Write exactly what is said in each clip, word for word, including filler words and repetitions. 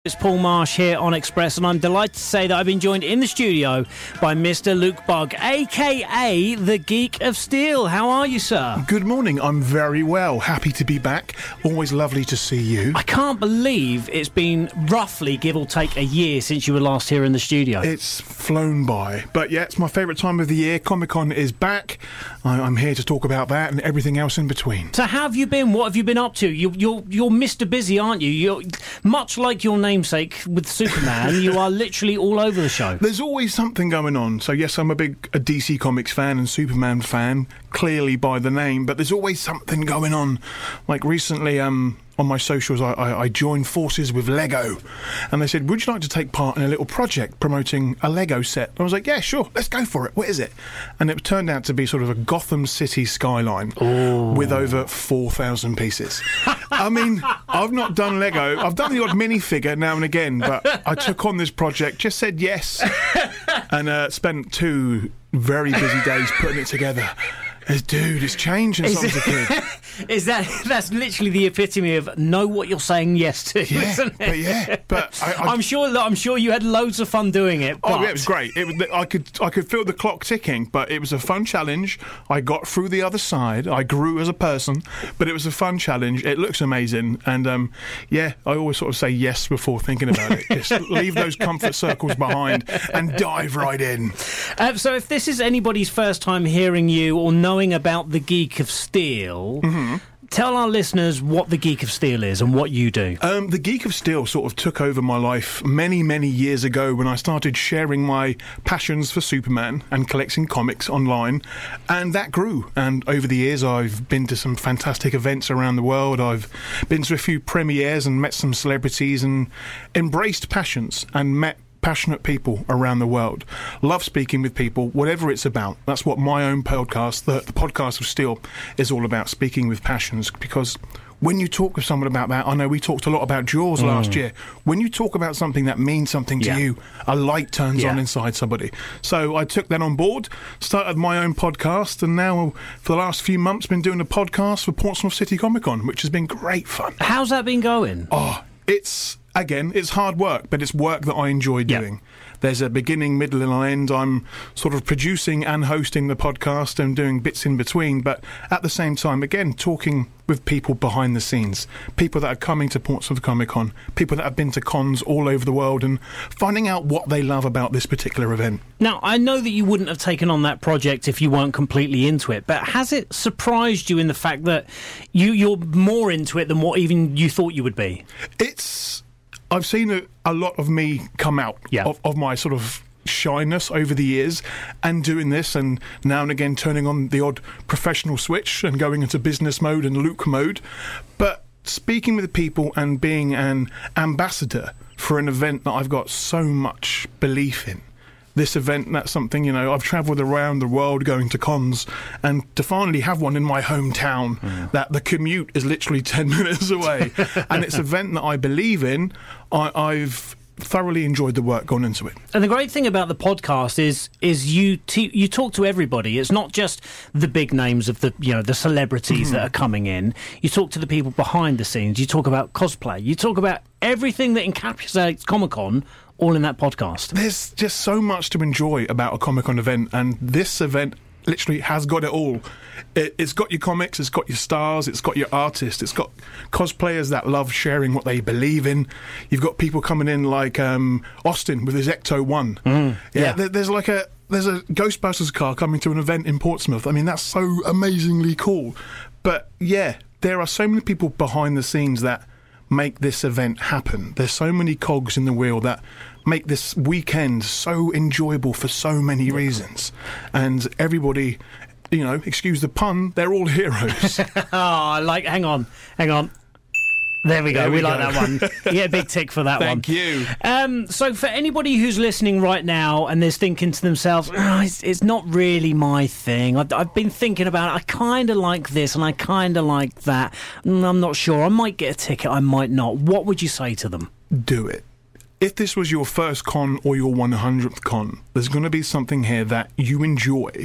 It's Paul Marsh here on Express, and I'm delighted to say that I've been joined in the studio by Mister Luke Bugg, a k a the Geek of Steel. How are you, sir? Good morning. I'm very well. Happy to be back. Always lovely to see you. I can't believe it's been roughly, give or take, a year since you were last here in the studio. It's flown by. But yeah, it's my favourite time of the year. Comic-Con is back. I- I'm here to talk about that and everything else in between. So how have you been? What have you been up to? You, you're, you're Mister Busy, aren't you? You're much like your namesake with Superman. You are literally all over the show. There's always something going on. So yes, I'm a big a D C Comics fan and Superman fan, clearly by the name, but there's always something going on. Like recently, um, on my socials, I, I, I joined forces with Lego, and they said, would you like to take part in a little project promoting a Lego set? And I was like, yeah, sure, let's go for it. What is it? And it turned out to be sort of a Gotham City skyline Ooh. with over four thousand pieces. I mean, I've not done Lego. I've done the odd minifigure now and again, but I took on this project, just said yes, and uh, spent two very busy days putting it together. Dude, it's changed since I was a kid. Is that that's literally the epitome of know what you're saying yes to, Yeah, isn't it? but yeah, but I, I, I'm sure. look, I'm sure you had loads of fun doing it. But Oh, yeah, it was great. It was, I could I could feel the clock ticking, but it was a fun challenge. I got through the other side. I grew as a person, but it was a fun challenge. It looks amazing, and um, yeah, I always sort of say yes before thinking about it. Just leave those comfort circles behind and dive right in. Uh, so, if this is anybody's first time hearing you or knowing about the Geek of Steel. Mm-hmm. Tell our listeners what the Geek of Steel is and what you do. Um, the Geek of Steel sort of took over my life many, many years ago when I started sharing my passions for Superman and collecting comics online, and that grew. And over the years, I've been to some fantastic events around the world. I've been to a few premieres and met some celebrities and embraced passions and met passionate people around the world. Love speaking with people, whatever it's about. That's what my own podcast, the, the Podcast of Steel, is all about, speaking with passions, because when you talk with someone about that, I know we talked a lot about Jaws mm. last year. When you talk about something that means something to yeah. you, a light turns yeah. on inside somebody. So I took that on board, started my own podcast, and now for the last few months been doing a podcast for Portsmouth City Comic Con, which has been great fun. How's that been going? Oh, it's... Again, it's hard work, but it's work that I enjoy doing. Yep. There's a beginning, middle, and end. I'm sort of producing and hosting the podcast and doing bits in between, but at the same time, again, talking with people behind the scenes, people that are coming to Portsmouth Comic Con, people that have been to cons all over the world, and finding out what they love about this particular event. Now, I know that you wouldn't have taken on that project if you weren't completely into it, but has it surprised you in the fact that you, you're more into it than what even you thought you would be? It's... I've seen a, a lot of me come out yeah. of, of my sort of shyness over the years, and doing this, and now and again turning on the odd professional switch and going into business mode and Luke mode. But speaking with people and being an ambassador for an event that I've got so much belief in. This event, that's something, you know, I've travelled around the world going to cons, and to finally have one in my hometown, mm. that the commute is literally ten minutes away, and it's an event that I believe in, I, I've thoroughly enjoyed the work gone into it. And the great thing about the podcast is is you t- you talk to everybody. It's not just the big names of the, you know, the celebrities mm-hmm. that are coming in. You talk to the people behind the scenes. You talk about cosplay. You talk about everything that encapsulates Comic-Con, all in that podcast. There's just so much to enjoy about a Comic-Con event, and this event literally has got it all. It, it's got your comics, it's got your stars, it's got your artists, it's got cosplayers that love sharing what they believe in. You've got people coming in like um, Austin with his Ecto one. Mm, yeah, yeah. There, there's like a there's a Ghostbusters car coming to an event in Portsmouth. I mean, that's so amazingly cool. But yeah, there are so many people behind the scenes that make this event happen. There's so many cogs in the wheel that make this weekend so enjoyable for so many reasons. And everybody, you know, excuse the pun, they're all heroes. Oh, like, hang on, hang on. There we go. There we, we like go. that one. You get a big tick for that Thank one. Thank you. Um, so for anybody who's listening right now and is thinking to themselves, oh, it's, it's not really my thing. I've, I've been thinking about it. I kind of like this and I kind of like that. I'm not sure. I might get a ticket. I might not. What would you say to them? Do it. If this was your first con or your one hundredth con, there's going to be something here that you enjoy.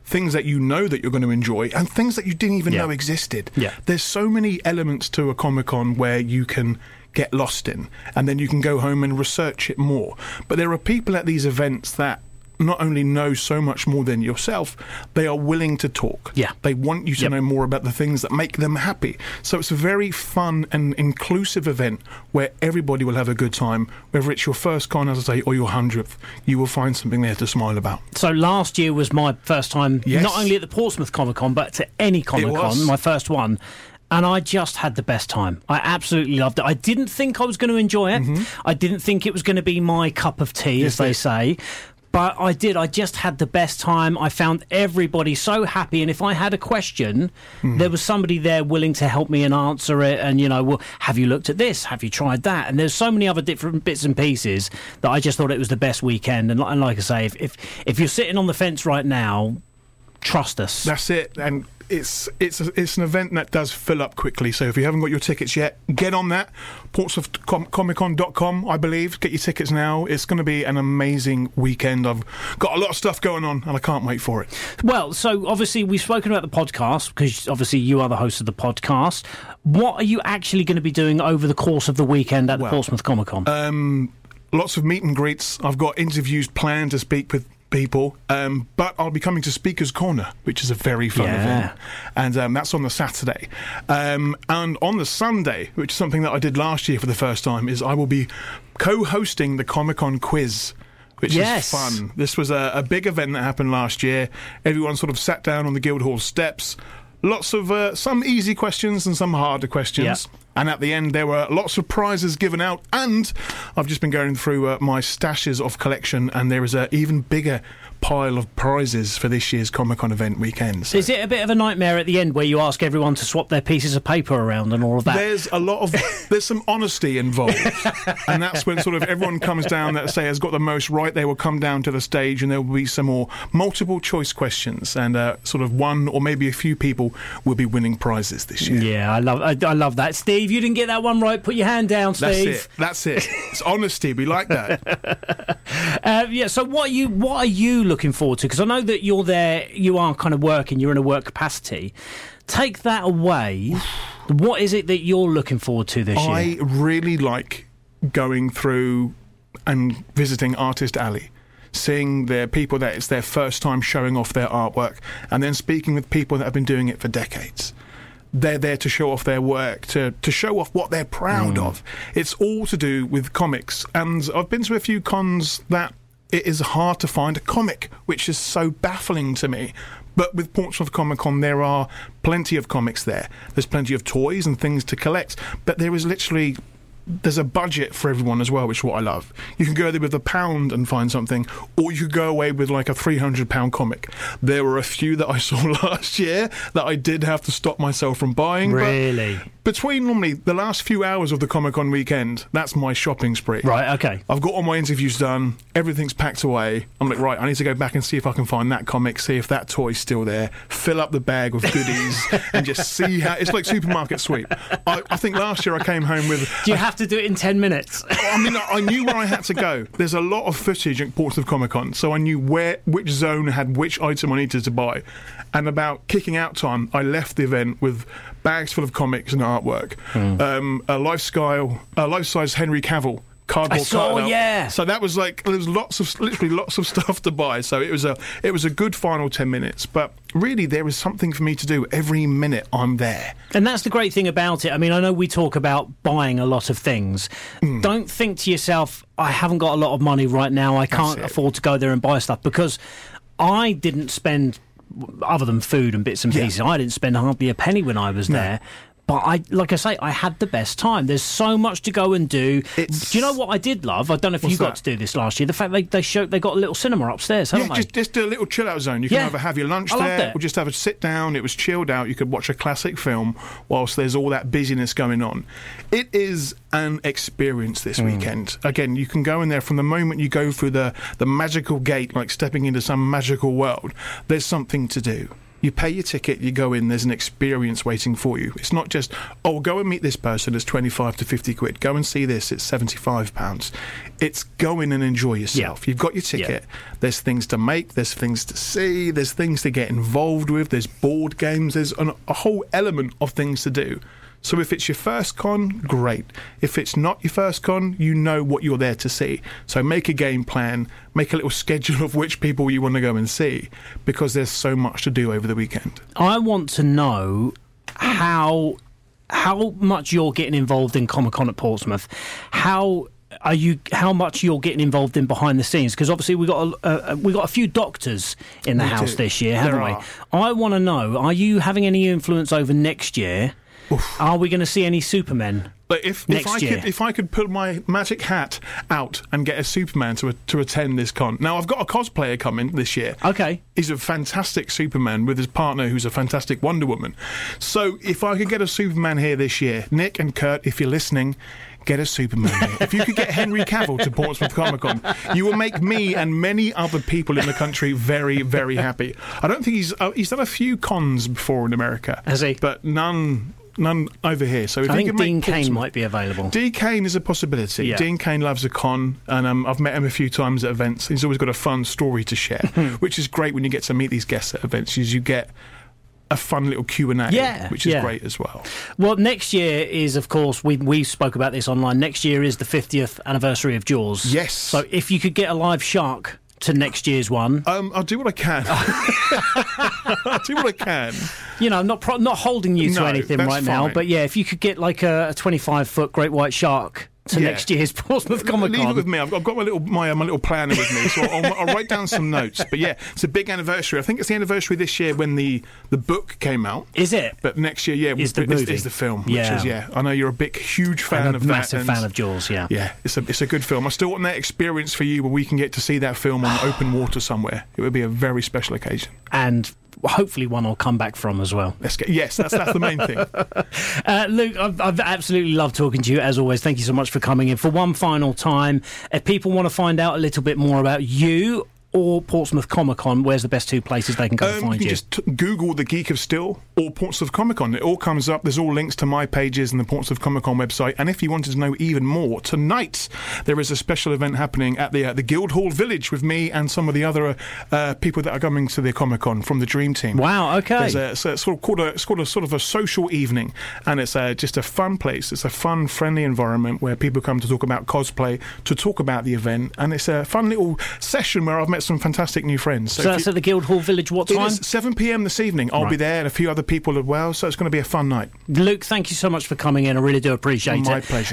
things that you know that you're going to enjoy, and things that you didn't even Yeah. know existed. Yeah. There's so many elements to a Comic-Con where you can get lost in, and then you can go home and research it more. But there are people at these events that not only know so much more than yourself, they are willing to talk. Yeah. They want you to Yep. know more about the things that make them happy. So it's a very fun and inclusive event where everybody will have a good time. Whether it's your first con, as I say, or your hundredth, you will find something there to smile about. So last year was my first time, Yes. not only at the Portsmouth Comic Con, but to any Comic Con, was. my first one. And I just had the best time. I absolutely loved it. I didn't think I was going to enjoy it. Mm-hmm. I didn't think it was going to be my cup of tea, as Yes, they it- say. But I did. I just had the best time. I found everybody so happy. And if I had a question, Mm. there was somebody there willing to help me and answer it. And, you know, well, have you looked at this? Have you tried that? And there's so many other different bits and pieces that I just thought it was the best weekend. And, li- and like I say, if, if, if you're sitting on the fence right now, trust us. That's it, and it's it's a, it's an event that does fill up quickly. So if you haven't got your tickets yet, get on that. Portsmouth Comic Con dot com, I believe. Get your tickets now. It's going to be an amazing weekend. I've got a lot of stuff going on, and I can't wait for it. Well, so obviously we've spoken about the podcast because obviously you are the host of the podcast. What are you actually going to be doing over the course of the weekend at the Well, Portsmouth Comic Con? Um, lots of meet and greets. I've got interviews planned to speak with people, um, but I'll be coming to Speaker's Corner, which is a very fun Yeah. event, and um, that's on the Saturday. Um, and on the Sunday, which is something that I did last year for the first time, is I will be co-hosting the Comic-Con quiz, which Yes. is fun. This was a, a big event that happened last year. Everyone sort of sat down on the Guildhall steps. Lots of uh, some easy questions and some harder questions. Yeah. And at the end, there were lots of prizes given out. And I've just been going through uh, my stashes of collection, and there is an even bigger pile of prizes for this year's Comic-Con event weekend. So Is it a bit of a nightmare at the end where you ask everyone to swap their pieces of paper around and all of that? there's a lot of there's some honesty involved, and that's when sort of everyone comes down that say has got the most right. They will come down to the stage, and there will be some more multiple choice questions, and uh, sort of one or maybe a few people will be winning prizes this year. Yeah, I love I, I love that. Steve, you didn't get that one right. Put your hand down, That's Steve. it. That's it. It's honesty. We like that. Uh, yeah. So, what are you what are you looking forward to? Because I know that you're there. You are kind of working. You're in a work capacity. Take that away. What is it that you're looking forward to this year? I really like going through and visiting Artist Alley, seeing the people that it's their first time showing off their artwork, and then speaking with people that have been doing it for decades. They're there to show off their work, to, to show off what they're proud Mm. of. It's all to do with comics. And I've been to a few cons that it is hard to find a comic, which is so baffling to me. But with Portsmouth Comic Con, there are plenty of comics there. There's plenty of toys and things to collect. But there is literally... There's a budget for everyone as well, which is what I love. You can go there with a pound and find something, or you could go away with like a three hundred pound comic. There were a few that I saw last year that I did have to stop myself from buying. Really? But between normally the last few hours of the Comic-Con weekend, that's my shopping spree. Right. Okay. I've got all my interviews done, everything's packed away. I'm like, right, I need to go back and see if I can find that comic, see if that toy's still there, fill up the bag with goodies, and just see how... It's like supermarket sweep. I, I think last year I came home with... Do you have to do it in ten minutes? I mean, I knew where I had to go. There's a lot of footage at Portsmouth Comic Con, so I knew where, which zone had which item I needed to buy. And about kicking out time, I left the event with bags full of comics and artwork, Hmm. um, a life-size, a life-size Henry Cavill cardboard I saw, cutout. yeah. So that was like there was lots of literally lots of stuff to buy. So it was a it was a good final ten minutes. But really, there is something for me to do every minute I'm there. And that's the great thing about it. I mean, I know we talk about buying a lot of things. Hmm. Don't think to yourself, I haven't got a lot of money right now. I can't it. afford to go there and buy stuff, because I didn't spend, other than food and bits and Yeah. pieces, I didn't spend hardly a penny when I was No. there. But I, like I say, I had the best time. There's so much to go and do. It's- Do you know what I did love? I don't know if What's you got that? to do this last year. The fact they they showed they got a little cinema upstairs, haven't Yeah, they? just, just do a little chill out zone. You can Yeah. either have your lunch I loved there it. or just have a sit down. It was chilled out. You could watch a classic film whilst there's all that busyness going on. It is an experience this Mm. weekend. Again, you can go in there from the moment you go through the, the magical gate, like stepping into some magical world. There's something to do. You pay your ticket, you go in, there's an experience waiting for you. It's not just, oh, go and meet this person, it's twenty-five to fifty quid. Go and see this, it's seventy-five pounds. It's go in and enjoy yourself. Yeah. You've got your ticket, yeah. There's things to make, there's things to see, there's things to get involved with, there's board games, there's an, a whole element of things to do. So if it's your first con, great. If it's not your first con, you know what you're there to see. So make a game plan, make a little schedule of which people you want to go and see, because there's so much to do over the weekend. I want to know how how much you're getting involved in Comic-Con at Portsmouth. How are you? How much you're getting involved in behind the scenes? Because obviously we got a, uh, we got a few doctors in the we house do. this year, haven't there we? Are. I want to know: are you having any influence over next year? Oof. Are we going to see any Supermen? But if next if I year? could if I could put my magic hat out and get a Superman to to attend this con. Now I've got a cosplayer coming this year. Okay, he's a fantastic Superman with his partner, who's a fantastic Wonder Woman. So if I could get a Superman here this year, Nick and Kurt, if you're listening, get a Superman here. If you could get Henry Cavill to Portsmouth Comic Con, you will make me and many other people in the country very, very happy. I don't think he's uh, he's done a few cons before in America, has he? But none. None over here. So if I he think can Dean make Cain Portsmouth, might be available. Dean Cain is a possibility. Yeah. Dean Cain loves a con, and um, I've met him a few times at events. He's always got a fun story to share, which is great when you get to meet these guests at events. Is you get a fun little Q and A, yeah, which is yeah. great as well. Well, next year is, of course, we we spoke about this online. Next year is the fiftieth anniversary of Jaws. Yes. So if you could get a live shark to next year's one, um, I'll do what I can. I'll do what I can. You know, not pro- not holding you to no, anything right fine. now, but yeah, if you could get like a, a twenty-five foot great white shark to yeah. next year's Portsmouth Comic Con. Leave it with me. I've got, I've got my little my, my little planner with me, so I'll, I'll write down some notes. But yeah, it's a big anniversary. I think it's the anniversary this year when the, the book came out. Is it? But next year, yeah, is the movie? Is, is the film? Yeah, which is, yeah. I know you're a big, huge fan I'm a of massive that. Massive fan of Jaws. Yeah, yeah. It's a it's a good film. I still want that experience for you where we can get to see that film on open water somewhere. It would be a very special occasion. And hopefully one I'll come back from as well. Let's get, yes, that's that's the main thing. uh, Luke, I've, I've absolutely loved talking to you, as always. Thank you so much for coming in. For one final time, if people want to find out a little bit more about you or Portsmouth Comic Con, where's the best two places they can go um, to find you? You can just t- Google The Geek of Steel or Portsmouth Comic Con. It all comes up. There's all links to my pages and the Portsmouth Comic Con website. And if you wanted to know even more, tonight there is a special event happening at the uh, the Guildhall Village with me and some of the other uh, people that are coming to the Comic Con from the Dream Team. Wow, okay. There's a, so it's sort of called a, it's called a sort of a social evening, and it's uh, just a fun place. It's a fun, friendly environment where people come to talk about cosplay, to talk about the event, and it's a fun little session where I've met some fantastic new friends. So, so that's you, at the Guildhall Village. What time? It is seven p.m. this evening. I'll right. be there and a few other people as well, so it's going to be a fun night. Luke, thank you so much for coming in. I really do appreciate My it. My pleasure.